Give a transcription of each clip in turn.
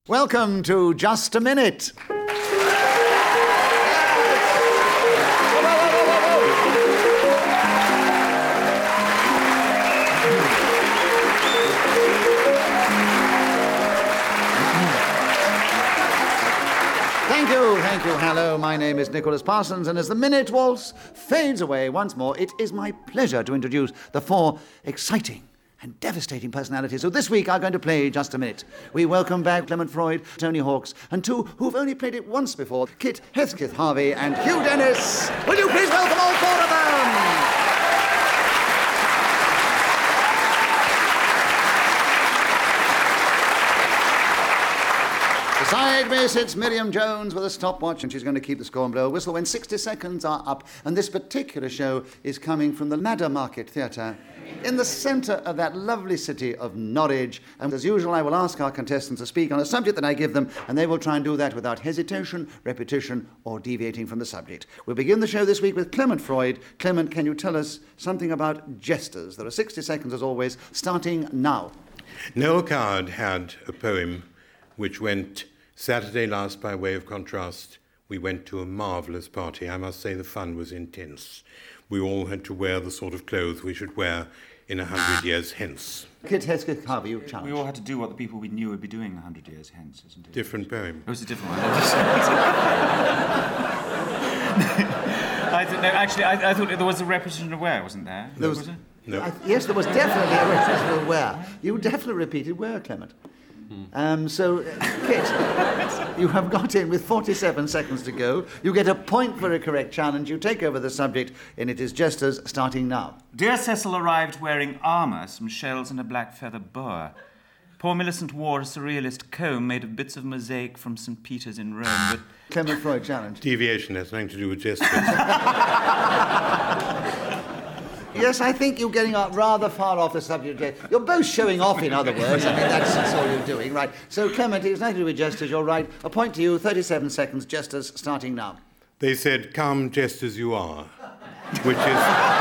Welcome to Just a Minute. Thank you. Hello, my name is Nicholas Parsons, and as the Minute Waltz fades away once more, it is my pleasure to introduce the four exciting and devastating personalities who this week are going to play Just a Minute. We welcome back Clement Freud, Tony Hawks, and two who've only played it once before, Kit Hesketh Harvey and Hugh Dennis. Will you please welcome all four of them? Beside me sits Miriam Jones with a stopwatch, and she's going to keep the score and blow a whistle when 60 seconds are up. And this particular show is coming from the Ladder Market Theatre in the centre of that lovely city of Norwich. And as usual, I will ask our contestants to speak on a subject that I give them, and they will try and do that without hesitation, repetition, or deviating from the subject. We'll begin the show this week with Clement Freud. Clement, can you tell us something about jesters? There are 60 seconds, as always, starting now. Noel Coward had a poem which went, Saturday last, by way of contrast, we went to a marvellous party. I must say the fun was intense. We all had to wear the sort of clothes we should wear in 100 years hence. Kit Hesketh Harvey, you challenge. We all had to do what the people we knew would be doing 100 years hence, isn't it? Different poem. Oh, it's a different one. I thought there was a repetition of where, wasn't there? Was there? No. Yes, there was definitely a repetition of where. You definitely repeated where, Clement. Kit, you have got in with 47 seconds to go. You get a point for a correct challenge. You take over the subject, and it is jesters starting now. Dear Cecil arrived wearing armour, some shells and a black feather boa. Poor Millicent wore a surrealist comb made of bits of mosaic from St. Peter's in Rome, but... Clement Freud challenge. Deviation has nothing to do with jesters. Yes, I think you're getting rather far off the subject. You're both showing off, in other words. I mean, that's all you're doing, right? So, Clement, it's nothing to do with jesters, you're right. A point to you, 37 seconds, jesters, starting now. They said, come just as you are, which is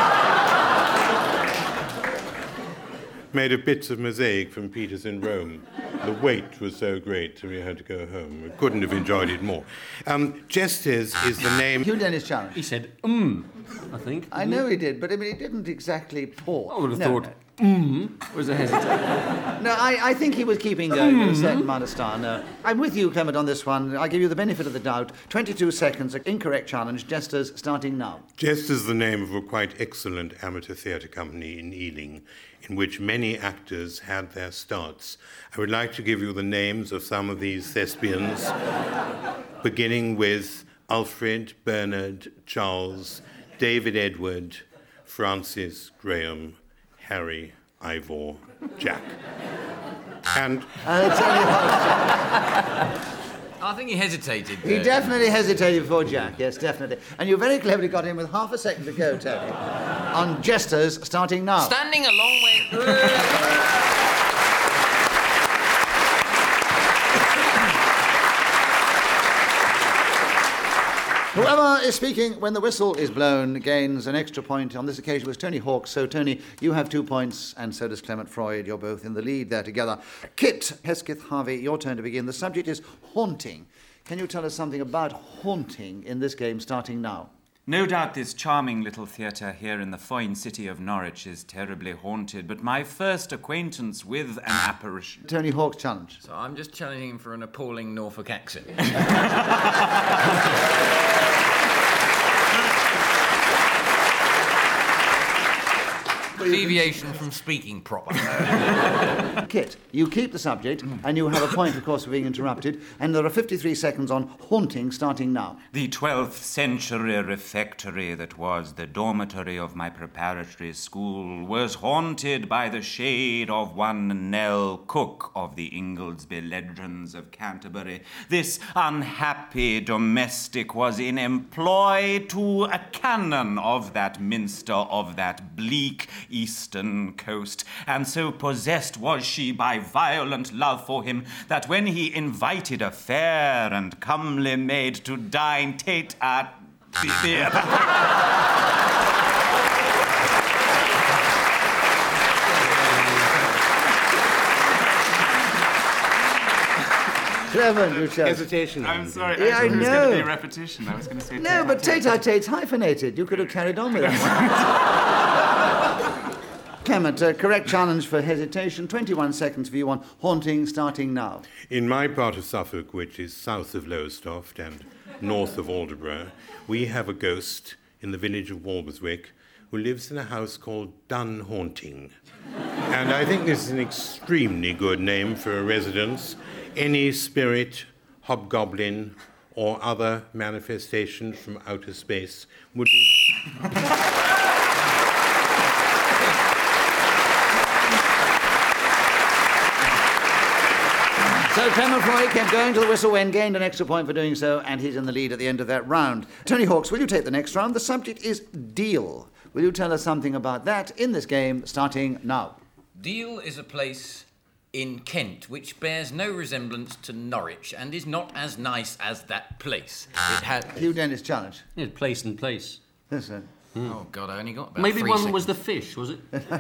made of bits of mosaic from Peter's in Rome. The wait was so great, we had to go home. We couldn't have enjoyed it more. Jesters is the name... Hugh Dennis challenge. He said, I think. I know he did, but I mean, he didn't exactly pause. I would have thought, was a hesitation. No, I think he was keeping going with a certain amount of style. No. I'm with you, Clement, on this one. I give you the benefit of the doubt. 22 seconds, incorrect challenge. Jesters starting now. Jest is the name of a quite excellent amateur theatre company in Ealing, in which many actors had their starts. I would like to give you the names of some of these thespians, beginning with Alfred, Bernard, Charles, David Edward, Francis, Graham, Harry, Ivor, Jack. And... I think he hesitated. He definitely hesitated before Jack, yes, definitely. And you very cleverly got in with half a second to go, Tony. On jesters, starting now. Standing a long way... Whoever is speaking when the whistle is blown gains an extra point. On this occasion was Tony Hawks. So, Tony, you have 2 points, and so does Clement Freud. You're both in the lead there together. Kit Hesketh Harvey, your turn to begin. The subject is haunting. Can you tell us something about haunting in this game, starting now? No doubt this charming little theatre here in the fine city of Norwich is terribly haunted, but my first acquaintance with an apparition... Tony Hawks challenge. So I'm just challenging him for an appalling Norfolk accent. Deviation from speaking proper. Kit, you keep the subject, and you have a point, of course, for being interrupted, and there are 53 seconds on haunting, starting now. The 12th century refectory that was the dormitory of my preparatory school was haunted by the shade of one Nell Cook of the Inglesby Legends of Canterbury. This unhappy domestic was in employ to a canon of that minster of that bleak eastern coast, and so possessed was she by violent love for him that when he invited a fair and comely maid to dine Clement, you challenge. Hesitation. I'm sorry. Yeah, I it was going know. to be a repetition. I was going to say No, but tete-a-tete's hyphenated. You could have carried on with that one. Clement, correct challenge for hesitation. 21 seconds for you on haunting, starting now. In my part of Suffolk, which is south of Lowestoft and north of Aldeburgh, we have a ghost in the village of Walberswick who lives in a house called Dun Haunting. And I think this is an extremely good name for a residence. Any spirit, hobgoblin, or other manifestation from outer space would be... So Clement Froy kept going till the whistle went, gained an extra point for doing so, and he's in the lead at the end of that round. Tony Hawks, will you take the next round? The subject is Deal. Will you tell us something about that in this game, starting now? Deal is a place in Kent which bears no resemblance to Norwich and is not as nice as that place. It had... Hugh Dennis challenge. Yeah, place and place. Yes, sir. Oh, God, I only got about Maybe 3 one seconds. was the fish, was it?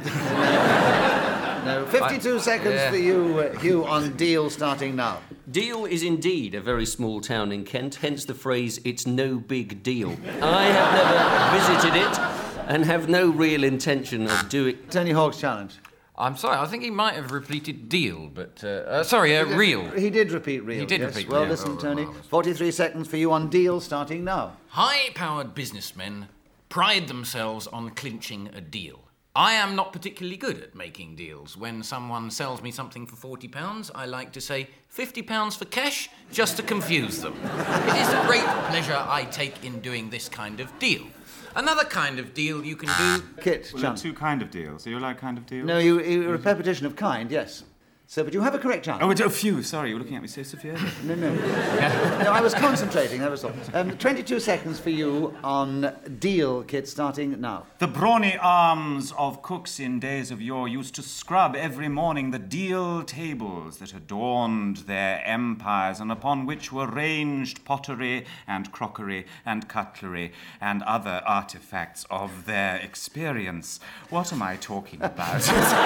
No, 52 seconds yeah. for you, Hugh, on Deal, starting now. Deal is indeed a very small town in Kent, hence the phrase, it's no big deal. I have never visited it and have no real intention of doing... Tony Hawk's challenge. I'm sorry, I think he might have repeated deal, but... real. He did repeat real. He did yes. repeat Well, real. listen, Oh, Tony. marvellous. 43 seconds for you on Deal, starting now. High-powered businessmen pride themselves on clinching a deal. I am not particularly good at making deals. When someone sells me something for £40, I like to say £50 for cash, just to confuse them. It is a great pleasure I take in doing this kind of deal. Another kind of deal you can do... Kit, Well, there are challenge. two kind of deals. Are you like kind of deals? No, you're a repetition of kind, yes. So, but you have a correct challenge. Oh, it's a few. Sorry, you were looking at me so severely. No. No, I was concentrating, that was all. 22 seconds for you on Deal, Kit, starting now. The brawny arms of cooks in days of yore used to scrub every morning the deal tables that adorned their empires and upon which were ranged pottery and crockery and cutlery and other artifacts of their experience. What am I talking about?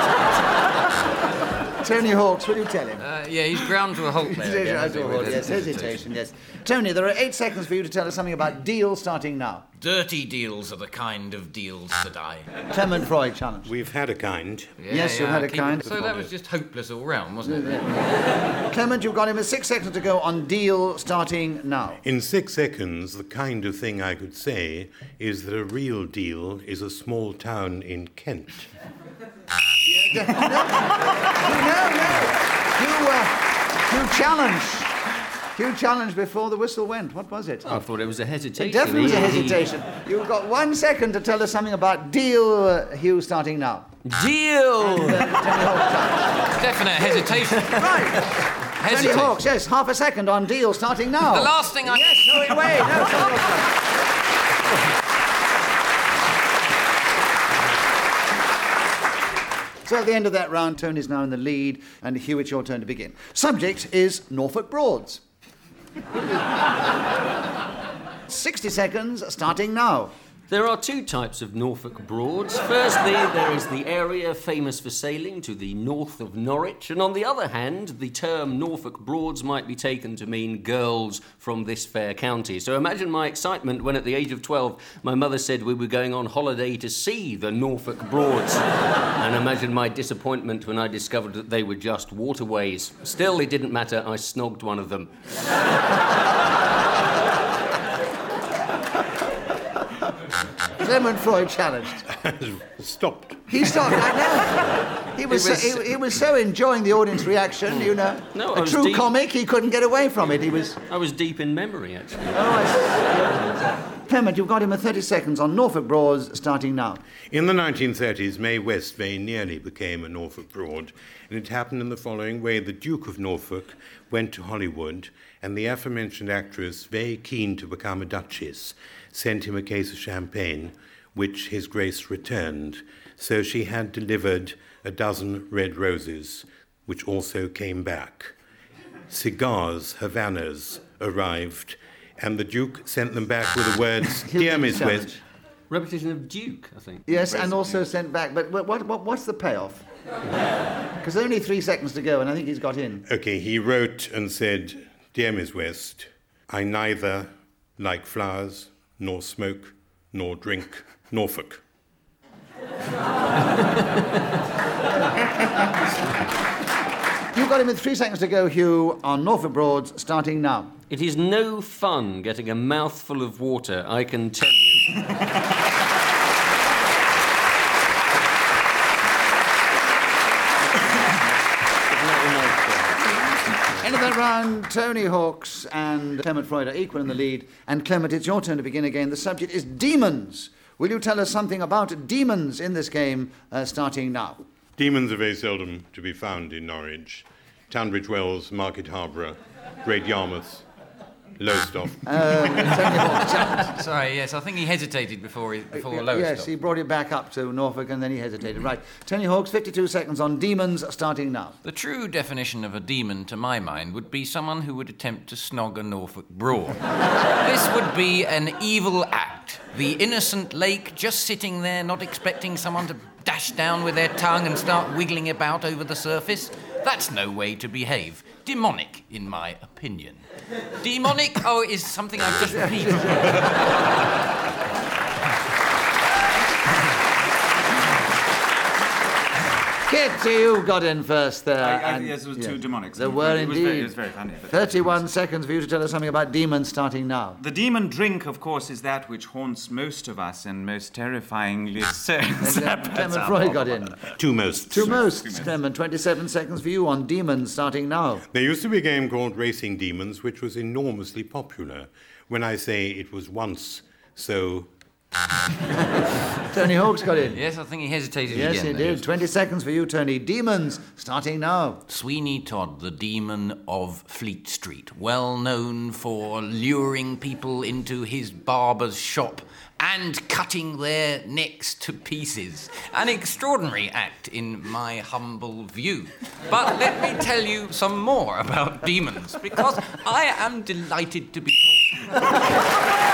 Tony Hawks, will you tell him? yeah, he's ground to a halt there. again, Hesitation, hasn't he, with yes, hesitation, yes. Tony, there are 8 seconds for you to tell us something about Deal, starting now. Dirty deals are the kind of deals that I... Clement Freud challenge. We've had a kind. Yes, you had a kind. So that was just hopeless all round, wasn't it? Clement, you've got him with 6 seconds to go on Deal, starting now. In 6 seconds, the kind of thing I could say is that a real deal is a small town in Kent. No. You challenged before the whistle went. What was it? I thought it was a hesitation. It definitely was a He- hesitation. You've got 1 second to tell us something about Deal, Hugh, starting now. Deal! Tony Hawks challenge. Definite hesitation. Right. Tony Hesitation. Hawks, yes, half a second on Deal, starting now. The last thing I... Yes, no, wait. No, Tony Hawks challenge. So at the end of that round, Tony's now in the lead, and Hugh, it's your turn to begin. Subject is Norfolk Broads. 60 seconds, starting now. There are 2 types of Norfolk Broads. Firstly, there is the area famous for sailing to the north of Norwich, and on the other hand, the term Norfolk Broads might be taken to mean girls from this fair county. So imagine my excitement when at the age of 12, my mother said we were going on holiday to see the Norfolk Broads. And imagine my disappointment when I discovered that they were just waterways. Still, it didn't matter, I snogged one of them. Clement Freud challenged. Stopped. He stopped. I know. He was so enjoying the audience reaction, you know. No, I a was true deep- comic, he couldn't get away from it. He was... I was deep in memory, actually. Clement, you've got him at 30 seconds on Norfolk Broads, starting now. In the 1930s, Mae West very nearly became a Norfolk Broad, and it happened in the following way. The Duke of Norfolk went to Hollywood, and the aforementioned actress, very keen to become a duchess, sent him a case of champagne, which His Grace returned. So she had delivered a dozen red roses, which also came back. Cigars, Havanas, arrived, and the Duke sent them back with the words, "Dear Miss Challenge. West." Repetition of Duke, I think. Yes, and also sent back. But what's the payoff? Because only 3 seconds to go, and I think he's got in. Okay, he wrote and said, Dear Miss West, I neither like flowers, nor smoke, nor drink Norfolk. You've got him with 3 seconds to go, Hugh, on Norfolk Broads, starting now. It is no fun getting a mouthful of water, I can tell you. End of that round, Tony Hawks and Clement Freud are equal in the lead. And Clement, it's your turn to begin again. The subject is demons. Will you tell us something about demons in this game, starting now? Demons are very seldom to be found in Norwich. Tunbridge Wells, Market Harborough, Great Yarmouth, Lowestoft. Tony Hawks. Sorry, yes, I think he hesitated before Lowestoft. Yes, he brought it back up to Norfolk and then he hesitated. Right, Tony Hawks, 52 seconds on demons, starting now. The true definition of a demon, to my mind, would be someone who would attempt to snog a Norfolk Broad. This would be an evil act. The innocent lake just sitting there, not expecting someone to dash down with their tongue and start wiggling about over the surface. That's no way to behave. Demonic, in my opinion. Demonic, is something I've just repeated. Kit, you got in first there. Yes, it was too demonic. There were indeed. It was very funny. 31 seconds for you to tell us something about demons, starting now. The demon drink, of course, is that which haunts most of us and most terrifyingly says. Clement Freud got in. Two most. Two most, Clement. 27 seconds for you on demons, starting now. There used to be a game called Racing Demons, which was enormously popular. When I say it was once so... Tony Hawks got in. Yes, I think he hesitated Yes, again. he did. 20 seconds for you, Tony. Demons, starting now. Sweeney Todd, the demon of Fleet Street, well known for luring people into his barber's shop and cutting their necks to pieces. An extraordinary act, in my humble view. But let me tell you some more about demons, because I am delighted to be talking.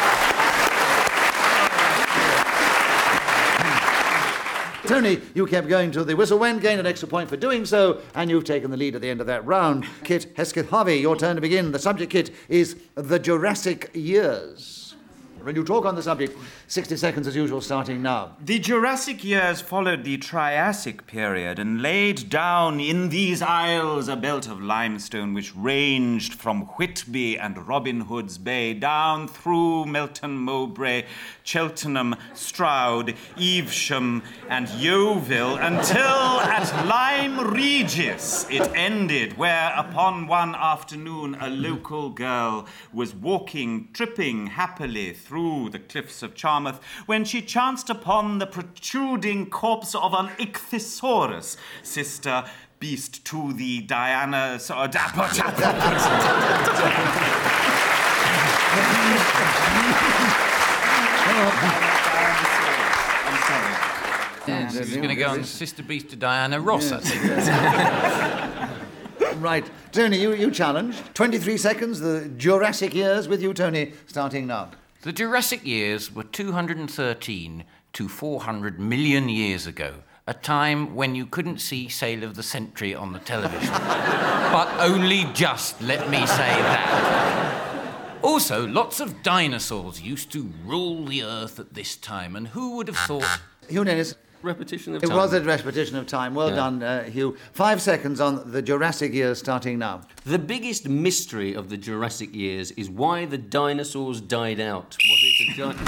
Tony, you kept going till the whistle went, gained an extra point for doing so, and you've taken the lead at the end of that round. Kit Hesketh Harvey, your turn to begin. The subject, Kit, is the Jurassic years. When you talk on the subject, 60 seconds as usual, starting now. The Jurassic years followed the Triassic period and laid down in these isles a belt of limestone which ranged from Whitby and Robin Hood's Bay down through Melton Mowbray, Cheltenham, Stroud, Evesham and Yeovil until at Lyme Regis it ended, where upon one afternoon a local girl was walking, tripping happily through the cliffs of Charmouth when she chanced upon the protruding corpse of an ichthyosaurus, sister beast to the Diana... I'm sorry. Yes, he's going to go on Sister Beast to Diana Ross, I think. Right. Tony, you challenged. 23 seconds, the Jurassic years with you, Tony, starting now. The Jurassic years were 213 to 400 million years ago, a time when you couldn't see Sale of the Century on the television. But only just, let me say that. Also, lots of dinosaurs used to rule the Earth at this time, and who would have thought... Hugh Dennis. Repetition of It time. was a repetition of time. Well done, Hugh. 5 seconds on the Jurassic years, starting now. The biggest mystery of the Jurassic years is why the dinosaurs died out. Was it a giant...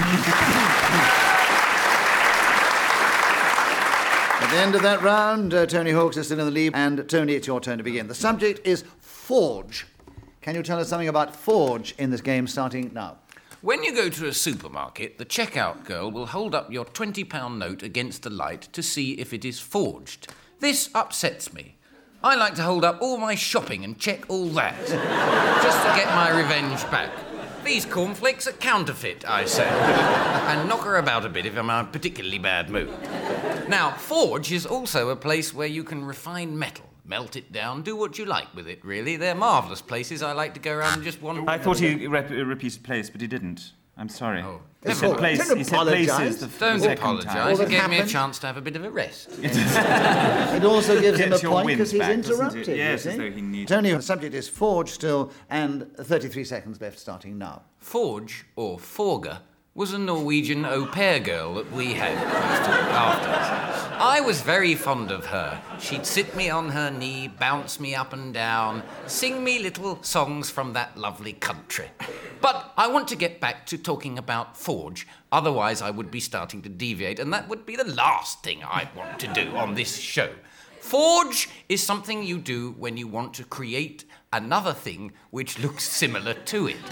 At the end of that round, Tony Hawks is still in the lead, and Tony, it's your turn to begin. The subject is Forge. Can you tell us something about Forge in this game, starting now? When you go to a supermarket, the checkout girl will hold up your £20 note against the light to see if it is forged. This upsets me. I like to hold up all my shopping and check all that, just to get my revenge back. These cornflakes are counterfeit, I say, and knock her about a bit if I'm in a particularly bad mood. Now, Forge is also a place where you can refine metal. Melt it down, do what you like with it, really. They're marvellous places. I like to go around and just wander. I thought he repeated place, but he didn't. I'm sorry. Oh. He Don't said places apologise. the Don't second apologise. time. It that gave me a happened. chance to have a bit of a rest. It also gives him a Gets your point wind because he's back, doesn't it? interrupted. Yes, you as see. though he needs- Tony, the subject is Forge still, and 33 seconds left starting now. Forge, or Forga, was a Norwegian au pair girl that we had used to look after us. I was very fond of her. She'd sit me on her knee, bounce me up and down, sing me little songs from that lovely country. But I want to get back to talking about Forge, otherwise I would be starting to deviate, and that would be the last thing I'd want to do on this show. Forge is something you do when you want to create another thing which looks similar to it.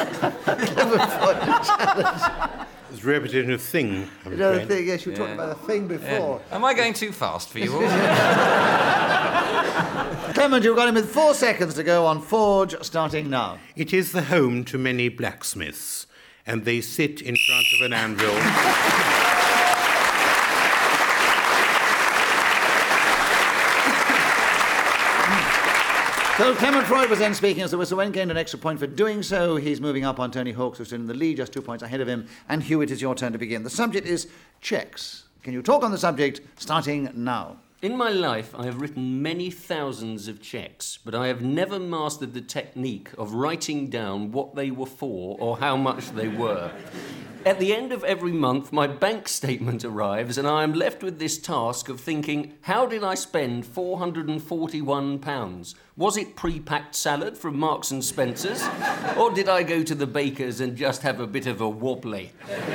It's a repetitive thing, I'm Another afraid. thing, yes, you were talking about a thing before. Am I going too fast for you all? Clement, you've got him with 4 seconds to go on Forge, starting now. It is the home to many blacksmiths, and they sit in front of an anvil. So Clement Freud was then speaking as the whistle went, gained an extra point for doing so. He's moving up on Tony Hawks, who's still in the lead, just 2 points ahead of him. And Hugh, it is your turn to begin. The subject is checks. Can you talk on the subject, starting now? In my life, I have written many thousands of cheques, but I have never mastered the technique of writing down what they were for or how much they were. At the end of every month, my bank statement arrives, and I am left with this task of thinking, how did I spend £441? Was it pre-packed salad from Marks and Spencer's? Or did I go to the baker's and just have a bit of a wobbly?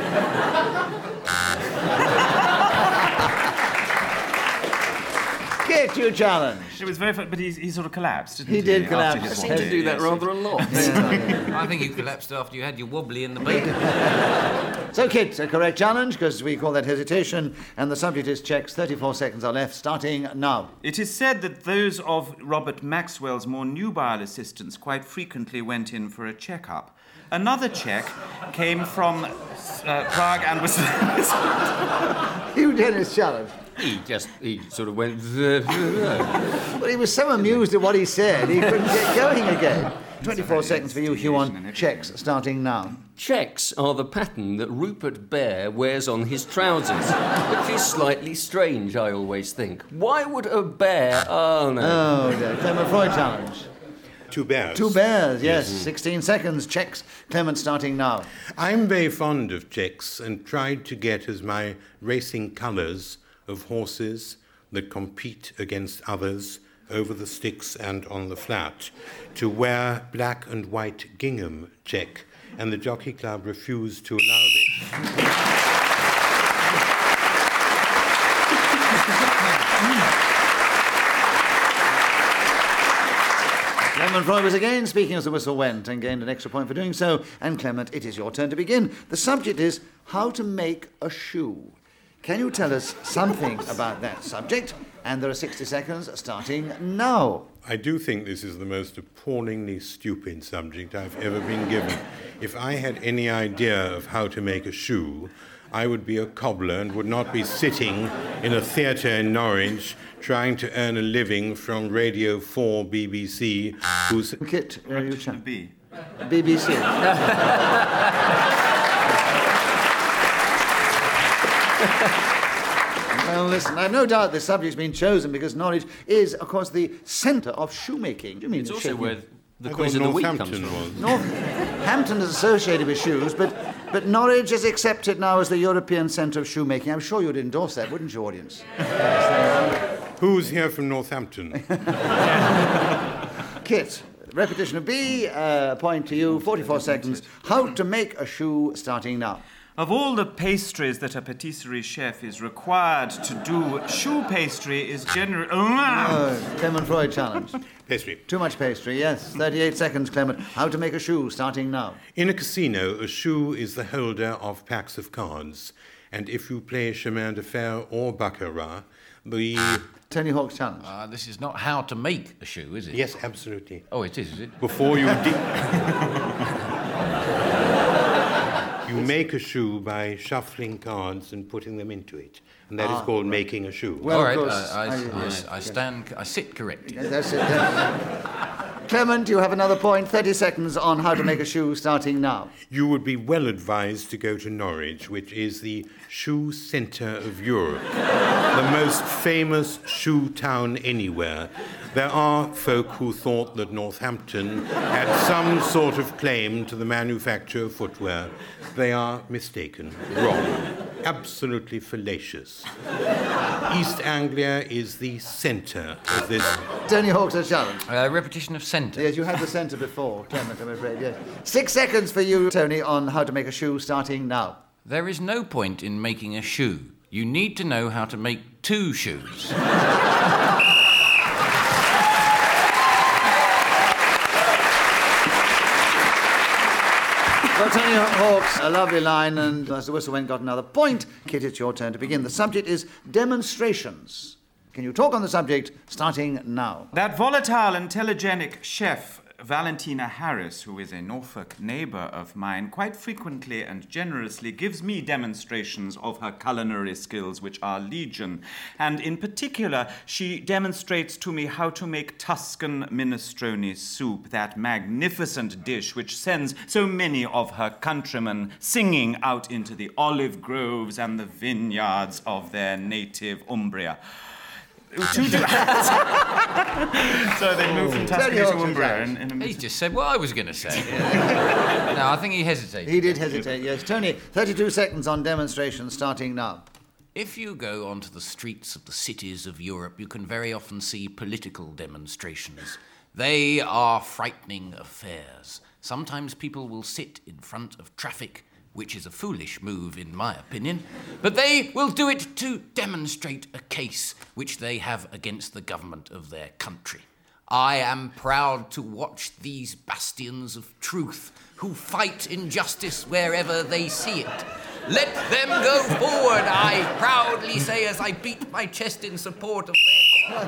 Get your challenge. It was very fun, but he sort of collapsed, didn't he? He did after collapse. his I I seem wobbly, to do that yes. rather a lot. I think you collapsed after you had your wobbly in the baker. So, Kit, a correct challenge, because we call that hesitation, and the subject is checks. 34 seconds are left, starting now. It is said that those of Robert Maxwell's more nubile assistants quite frequently went in for a checkup. Another check came from Prague and was... Hugh Dennis challenge. He sort of went... But he was so amused at what he said, he couldn't get going again. 24 seconds for you, Hugh, on checks, starting now. Checks are the pattern that Rupert Bear wears on his trousers, which is slightly strange, I always think. Why would a bear... Oh, no. Oh, dear. Clement Freud challenge. 2 bears. 2 bears, yes. 16 seconds. Checks. Clement starting now. I'm very fond of checks and tried to get as my racing colours of horses that compete against others over the sticks and on the flat to wear black and white gingham check, and the Jockey Club refused to allow this. Clement Freud was again speaking as the whistle went and gained an extra point for doing so. And Clement, it is your turn to begin. The subject is how to make a shoe. Can you tell us something about that subject? And there are 60 seconds starting now. I do think this is the most appallingly stupid subject I've ever been given. If I had any idea of how to make a shoe, I would be a cobbler and would not be sitting in a theatre in Norwich trying to earn a living from Radio 4 BBC, whose... Kit, you challenge. B. BBC. Well, listen, I have no doubt this subject's been chosen because Norwich is, of course, the centre of shoemaking. Do you mean It's the also shaking? where the I quiz thought of the week comes Northampton from. was. Northampton is associated with shoes, but Norwich is accepted now as the European centre of shoemaking. I'm sure you'd endorse that, wouldn't you, audience? Who's here from Northampton? Kit, repetition of B, point to you, 44 seconds. How to make a shoe, starting now. Of all the pastries that a patisserie chef is required to do, shoe pastry is generally... Clement Freud challenge. Pastry. Too much pastry, yes. 38 seconds, Clement. How to make a shoe, starting now. In a casino, a shoe is the holder of packs of cards. And if you play chemin de fer or baccarat, the... Tony Hawk's challenge. This is not how to make a shoe, is it? Yes, absolutely. Oh, it is it? Before you... You make a shoe by shuffling cards and putting them into it. And that is called making a shoe. Well, All of right, course, I sit corrected. That's it. Clement, you have another point. 30 seconds on how to make a shoe starting now. You would be well advised to go to Norwich, which is the shoe centre of Europe, the most famous shoe town anywhere. There are folk who thought that Northampton had some sort of claim to the manufacture of footwear. They are mistaken, wrong, absolutely fallacious. East Anglia is the centre of this. Tony Hawk's a challenge. Repetition of centre. Yes, you had the centre before, Clement, I'm afraid, yes. 6 seconds for you, Tony, on how to make a shoe starting now. There is no point in making a shoe. You need to know how to make 2 shoes. Well, Tony Hawk's a lovely line, and as the whistle went, got another point. Kit, it's your turn to begin. The subject is demonstrations. Can you talk on the subject starting now? That volatile and telegenic chef, Valentina Harris, who is a Norfolk neighbour of mine, quite frequently and generously gives me demonstrations of her culinary skills, which are legion. And in particular, she demonstrates to me how to make Tuscan minestrone soup, that magnificent dish which sends so many of her countrymen singing out into the olive groves and the vineyards of their native Umbria. So they moved from Tuscany to Umbria. He just said what I was going to say. No, I think he hesitated. He did hesitate, yes. Tony, 32 seconds on demonstration starting now. If you go onto the streets of the cities of Europe, you can very often see political demonstrations. They are frightening affairs. Sometimes people will sit in front of traffic, which is a foolish move in my opinion, but they will do it to demonstrate a case which they have against the government of their country. I am proud to watch these bastions of truth who fight injustice wherever they see it. Let them go forward, I proudly say as I beat my chest in support of their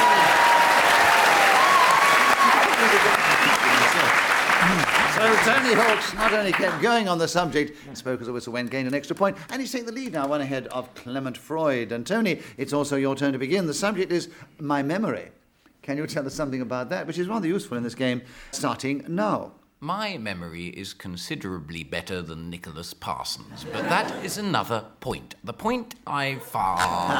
So Tony Hawk's not only kept going on the subject, spoke as a whistle went, gained an extra point, and he's taking the lead now, one ahead of Clement Freud. And Tony, it's also your turn to begin. The subject is my memory. Can you tell us something about that, which is rather useful in this game, starting now? My memory is considerably better than Nicholas Parsons, but that is another point. The point I found.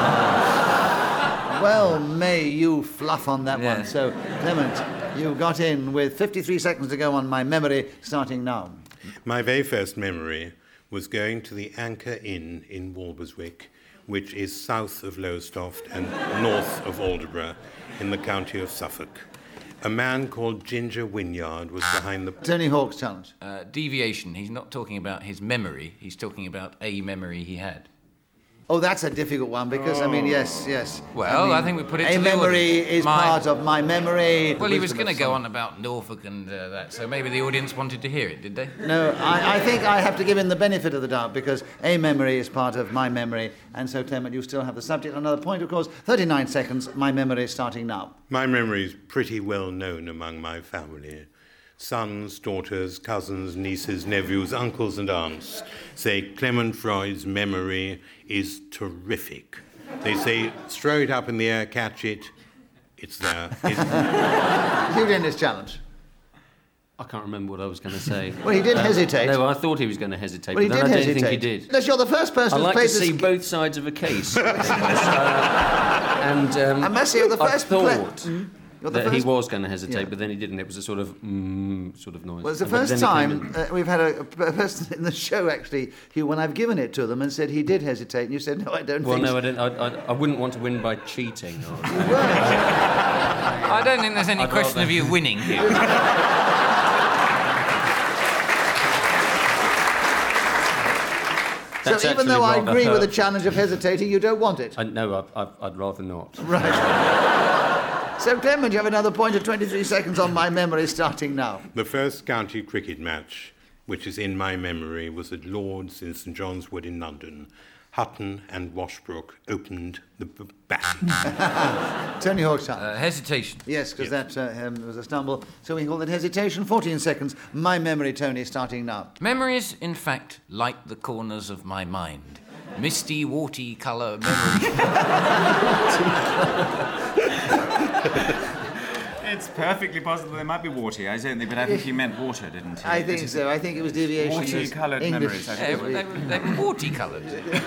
Well, may you fluff on that one. Yes. So, Clement, you got in with 53 seconds to go on my memory, starting now. My very first memory was going to the Anchor Inn in Walberswick, which is south of Lowestoft and north of Aldeburgh in the county of Suffolk. A man called Ginger Wynyard was behind the... Tony Hawk's challenge. Deviation. He's not talking about his memory. He's talking about a memory he had. Oh, that's a difficult one because, I mean, yes. Well, I think we put it to a the memory audience. is part of my memory. Well, he was going to go on. on about Norfolk and that, so maybe the audience wanted to hear it, did they? No, I think I have to give him the benefit of the doubt because a memory is part of my memory. And so, Clement, you still have the subject. Another point, of course. 39 seconds. My memory is starting now. My memory is pretty well known among my family. Sons, daughters, cousins, nieces, nephews, uncles and aunts say Clement Freud's memory is terrific. They say, throw it up in the air, catch it, it's there. You did his challenge. I can't remember what I was going to say. Well, he did hesitate. No, I thought he was going to hesitate, Well, he but did then I hesitate. don't think he did. Unless you're the first person I who's like played to see this... both sides of a case. I must say, you're the first thought You're the that he first... was going to hesitate, Yeah. but then he didn't. It was a sort of noise. Well, it's the But first then it came time we've had a person in the show, actually, who, when I've given it to them and said he did hesitate, and you said, no, I don't Well, think no, so. I didn't. I wouldn't want to win by cheating. I don't think there's any I'd question rather- of you winning here. So That's even though I actually agree rather with the challenge of hesitating, you don't want it. No, I'd rather not. Right. So, Clement, you have another point of 23 seconds on my memory starting now. The first county cricket match, which is in my memory, was at Lord's in St John's Wood in London. Hutton and Washbrook opened the batting. Tony Hawk's challenge. Hesitation. Yes, because that was a stumble. So we call it hesitation. 14 seconds. My memory, Tony, starting now. Memories, in fact, light the corners of my mind. Misty, warty colour memory. It's perfectly possible they might be warty. I don't think, but I think he meant water, didn't he? I think so. I think it was deviation. Warty-coloured memories. They were warty-coloured.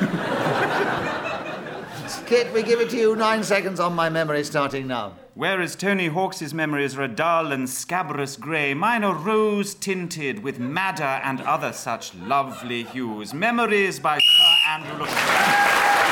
Kit, we give it to you. 9 seconds on my memory starting now. Whereas Tony Hawk's memories are a dull and scabrous grey, mine are rose-tinted with madder and other such lovely hues. Memories by Sir Andrew Lucas.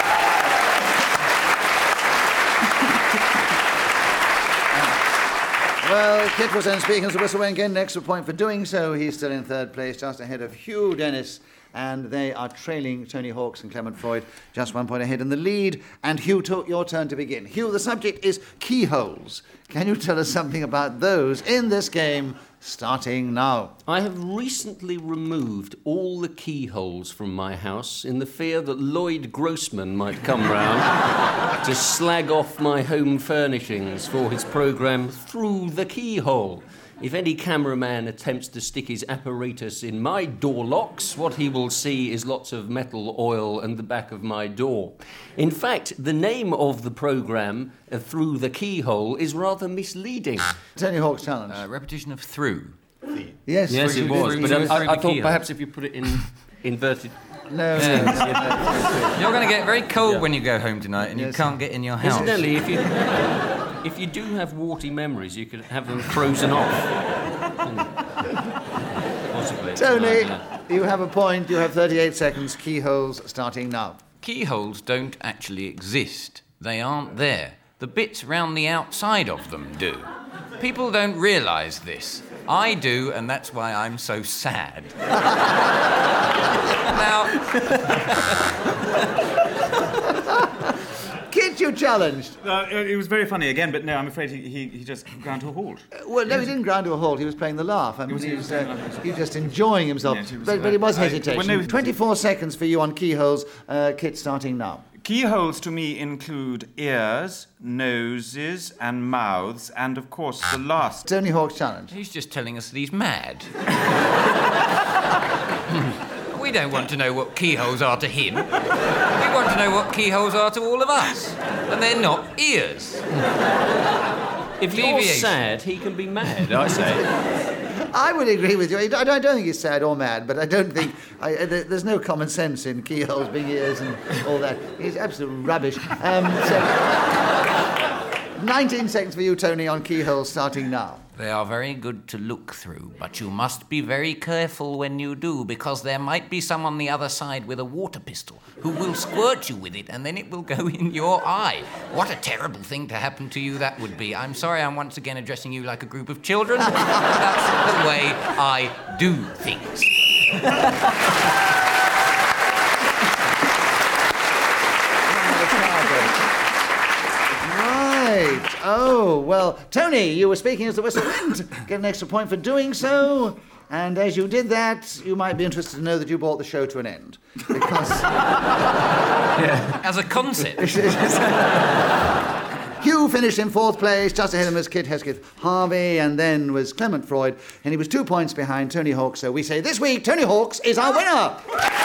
Well, Kit was then speaking as the whistle went in. Extra point for doing so. He's still in third place, just ahead of Hugh Dennis. And they are trailing Tony Hawks and Clement Freud, just 1 point ahead in the lead. And Hugh, your turn to begin. Hugh, the subject is keyholes. Can you tell us something about those in this game, starting now? I have recently removed all the keyholes from my house in the fear that Lloyd Grossman might come round to slag off my home furnishings for his programme Through the Keyhole. If any cameraman attempts to stick his apparatus in my door locks, what he will see is lots of metal oil and the back of my door. In fact, the name of the programme, Through the Keyhole, is rather misleading. Tony Hawk's challenge. Repetition of through. Yes, It was, but Through I the thought keyhole. perhaps if you put it in inverted... No. You're going to get very cold when you go home tonight and you can't get in your house. Incidentally, if you do have warty memories, you could have them frozen off. Possibly. Tony, you have a point. You have 38 seconds. Keyholes starting now. Keyholes don't actually exist. They aren't there. The bits round the outside of them do. People don't realise this. I do, and that's why I'm so sad. Now... Kit, you challenged. It was very funny again, but no, I'm afraid he just ground to a halt. Well, no, he didn't grind to a halt. He was playing the laugh. I mean, he was just enjoying himself. Yes, he was, but he was hesitation. well, no, 24 seconds for you on keyholes. Kit, starting now. Keyholes to me include ears, noses, and mouths, and of course the last. Tony Hawk's challenge. He's just telling us that he's mad. We don't want to know what keyholes are to him. We want to know what keyholes are to all of us. And they're not ears. If you're sad, he can be mad, I say. I would agree with you. I don't think he's sad or mad, but I don't think... there's no common sense in keyholes being ears and all that. He's absolute rubbish. 19 seconds for you, Tony, on keyholes starting now. They are very good to look through, but you must be very careful when you do, because there might be some on the other side with a water pistol who will squirt you with it, and then it will go in your eye. What a terrible thing to happen to you that would be. I'm sorry I'm once again addressing you like a group of children, but that's the way I do things. Right. Oh, well, Tony, you were speaking as the whistle went. Get an extra point for doing so. And as you did that, you might be interested to know that you brought the show to an end. Because... As a concept. Hugh finished in fourth place, just ahead of him was Kit Hesketh Harvey, and then was Clement Freud, and he was 2 points behind Tony Hawks. So we say this week, Tony Hawks is our winner!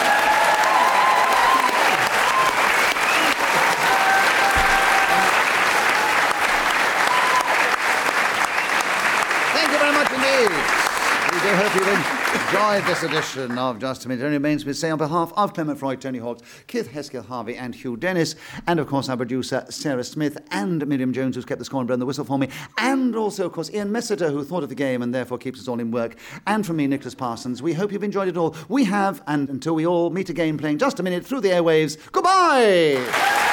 Thank you very much indeed. We do hope you've enjoyed this edition of Just a Minute. It only remains me to say on behalf of Clement Freud, Tony Hawks, Kit Hesketh Harvey and Hugh Dennis, and of course our producer Sarah Smith and Miriam Jones, who's kept the score and blown the whistle for me, and also of course Ian Messiter, who thought of the game and therefore keeps us all in work, and from me, Nicholas Parsons. We hope you've enjoyed it all. We have, and until we all meet again playing Just a Minute through the airwaves, goodbye!